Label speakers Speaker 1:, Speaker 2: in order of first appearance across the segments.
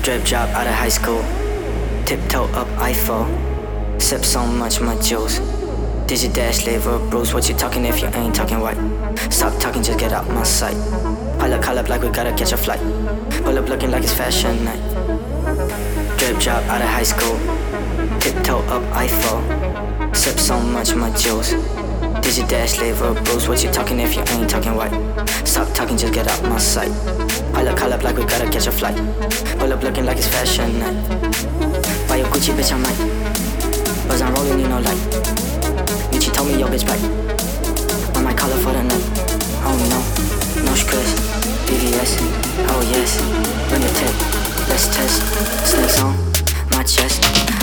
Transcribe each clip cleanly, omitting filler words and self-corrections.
Speaker 1: Drip drop out of high school. Tiptoe up Eiffel. Sip so much, my juice. Digi dash, liver, bruise. What you talking if you ain't talking white? Stop talking, just get out my sight. Call up like we gotta catch a flight. Pull up looking like it's fashion night. Drip drop out of high school. Tiptoe up Eiffel. Sip so much, my juice. Digi dash, liver, bruise. What you talking if you ain't talking white? Stop talking, just get out my sight. Call up like we gotta catch a flight. Pull up looking like it's fashion night. Buy your Gucci, bitch, I might. Buzz, I'm rolling, you know light. Michi told me your bitch back. I might call her for the night. Oh no, no stress. BVS, oh yes. Bring your tip, let's test. Snakes on my chest.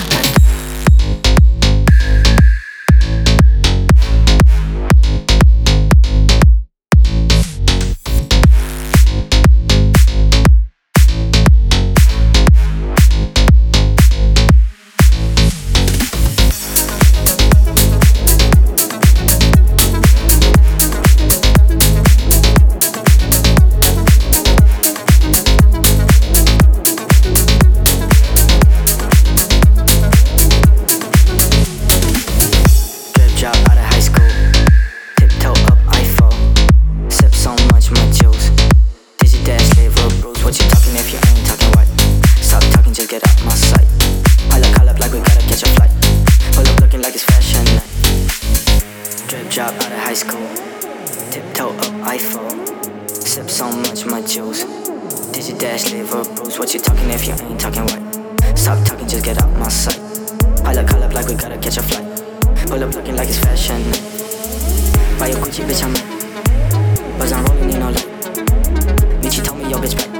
Speaker 1: Drop out of high school, tiptoe up Eiffel. Sip so much, my juice. Digi dash, liver, bruise. What you talking if you ain't talking white? Stop talking, just get out my sight. Call up like we gotta catch a flight. Pull up looking like it's fashion night. Buy your Gucci, bitch, I'm in. Buzz, I'm rolling, you know light. Michi told me your bitch back.